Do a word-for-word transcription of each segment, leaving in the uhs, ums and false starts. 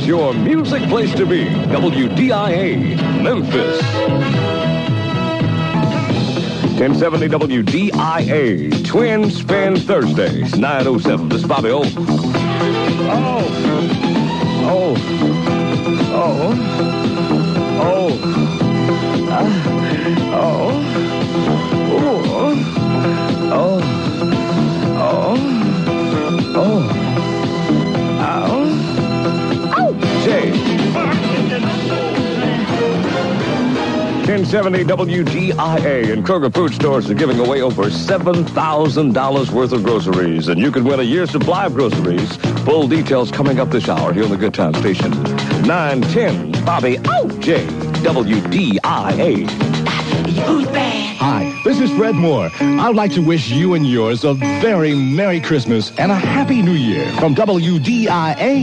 your music place to be. W D I A, Memphis. ten seventy W D I A, Twin Spin Thursdays, nine oh seven. This is Bobby O. Oh. Oh. Oh. Oh. Uh, oh. Oh. Oh. Oh. Oh. Ow. Oh. Jay. ten seventy W D I A and Kroger Food Stores are giving away over seven thousand dollars worth of groceries. And you can win a year's supply of groceries. Full details coming up this hour here on the Good Time Station. nine ten Bobby O J W D I A. Hi, this is Fred Moore. I'd like to wish you and yours a very Merry Christmas and a Happy New Year from W D I A.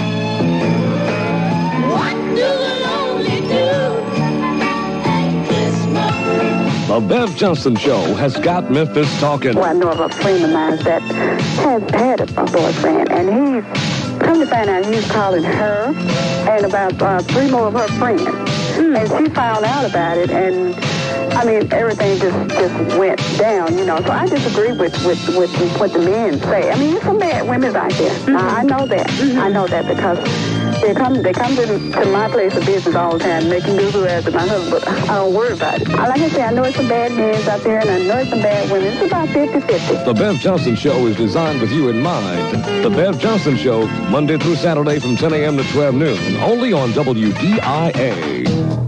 What do the lonely do at Christmas? The Bev Johnson Show has got Memphis talking. Well, I know of a friend of mine that has had a, a boyfriend, and he's come to find out he's calling her and about uh, three more of her friends. Mm. And she found out about it, and I mean, everything just, just went down, you know. So I disagree with, with, with what the men say. I mean, there's some bad women out there. Mm-hmm. I, I know that. Mm-hmm. I know that because they come they come to, to my place of business all the time, making do after my husband, but I don't worry about it. I, like I say, I know it's some bad men out there, and I know it's some bad women. It's about fifty-fifty. The Bev Johnson Show is designed with you in mind. The Bev Johnson Show, Monday through Saturday from ten a.m. to twelve noon, only on W D I A.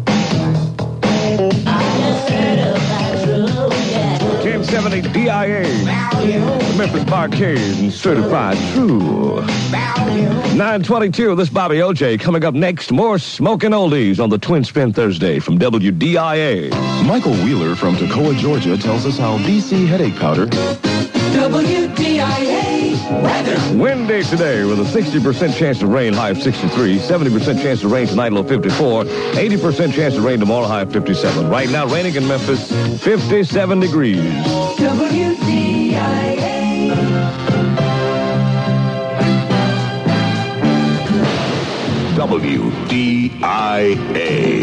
ten seventy D I A, the Memphis Barcade and Certified True. nine twenty-two, this is Bobby O J. Coming up next, more Smoking Oldies on the Twin Spin Thursday from W D I A. Michael Wheeler from Toccoa, Georgia tells us how B C headache powder. W D I A weather. Windy today with a sixty percent chance of rain, high of sixty-three. seventy percent chance of rain tonight, low fifty-four. eighty percent chance of rain tomorrow, high of fifty-seven. Right now, raining in Memphis, fifty-seven degrees. W D I A. W D I A.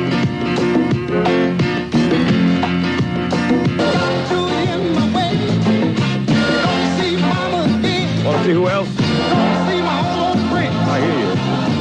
Want to see who else? I hear you.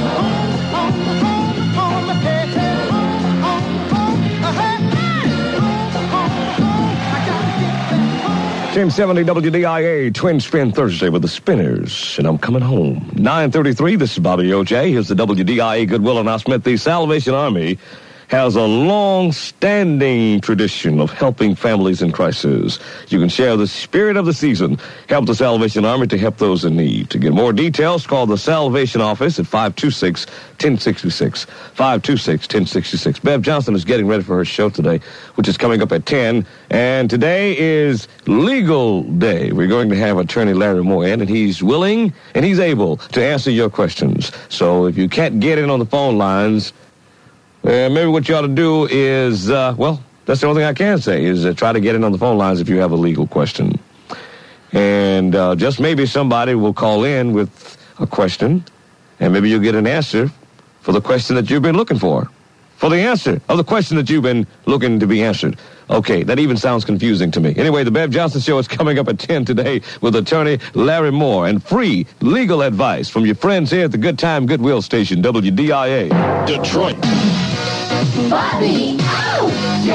ten seventy W D I A, Twin Spin Thursday with the Spinners, and I'm coming home. nine thirty-three, this is Bobby O J. Here's the W D I A Goodwill announcement. The Salvation Army has a long-standing tradition of helping families in crisis. You can share the spirit of the season. Help the Salvation Army to help those in need. To get more details, call the Salvation Office at five two six, one oh six six. five two six, one oh six six. Bev Johnson is getting ready for her show today, which is coming up at ten. And today is Legal Day. We're going to have attorney Larry Moore in, and he's willing and he's able to answer your questions. So if you can't get in on the phone lines, Uh, maybe what you ought to do is, uh, well, that's the only thing I can say, is uh, try to get in on the phone lines if you have a legal question. And uh, just maybe somebody will call in with a question, and maybe you'll get an answer for the question that you've been looking for. For the answer of the question that you've been looking to be answered. Okay, that even sounds confusing to me. Anyway, the Bev Johnson Show is coming up at ten today with attorney Larry Moore and free legal advice from your friends here at the Good Time Goodwill Station, W D I A. Detroit. Bobby O J.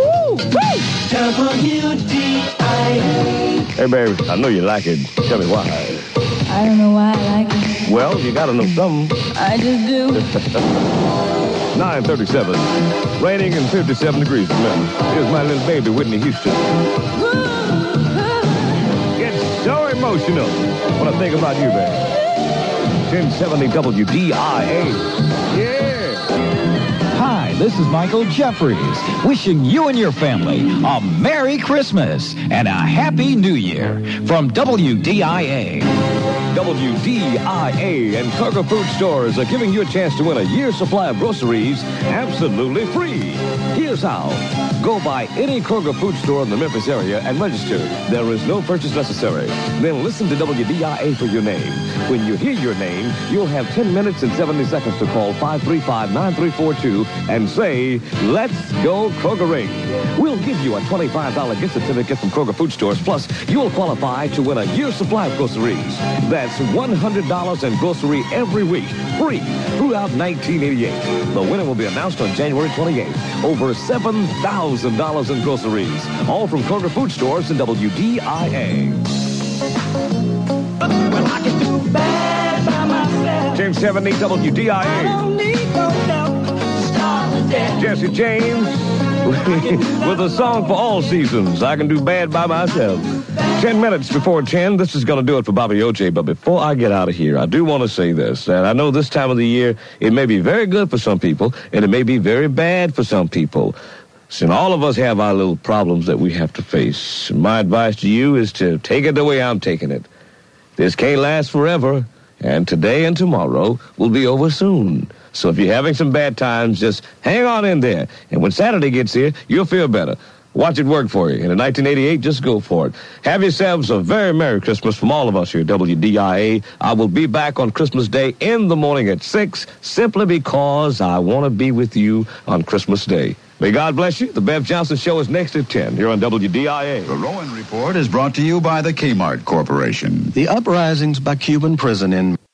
W D I A. Hey, baby, I know you like it. Tell me why. I don't know why I like it. Well, you got to know something. I just do. nine thirty-seven. Raining and fifty-seven degrees. Remember, here's my little baby, Whitney Houston. Get so emotional when I think about you, baby. ten seventy W D I A. Yeah. Hi, this is Michael Jeffries, wishing you and your family a Merry Christmas and a Happy New Year from W D I A. W D I A and Kroger Food Stores are giving you a chance to win a year's supply of groceries absolutely free. Here's how. Go by any Kroger Food Store in the Memphis area and register. There is no purchase necessary. Then listen to W D I A for your name. When you hear your name, you'll have ten minutes and seventy seconds to call five three five, nine three four two and say, let's go Krogering. We'll give you a twenty-five dollars gift certificate from Kroger Food Stores. Plus, you'll qualify to win a year's supply of groceries. That's one hundred dollars in grocery every week, free throughout nineteen eighty-eight. The winner will be announced on January twenty-eighth. Over seven thousand dollars in groceries, all from Kroger Food Stores and W D I A. Well, I can do bad by myself. ten seventy W D I A. I don't need no help. Start the day. Jesse James with a song for all seasons. I can do bad by myself. Ten minutes before ten, this is going to do it for Bobby O J. But before I get out of here, I do want to say this. And I know this time of the year, it may be very good for some people, and it may be very bad for some people. So all of us have our little problems that we have to face. My advice to you is to take it the way I'm taking it. This can't last forever, and today and tomorrow will be over soon. So if you're having some bad times, just hang on in there. And when Saturday gets here, you'll feel better. Watch it work for you. And in nineteen eighty-eight, just go for it. Have yourselves a very Merry Christmas from all of us here at W D I A. I will be back on Christmas Day in the morning at six, simply because I want to be with you on Christmas Day. May God bless you. The Bev Johnson Show is next at ten here on W D I A. The Rowan Report is brought to you by the Kmart Corporation. The uprisings by Cuban prison in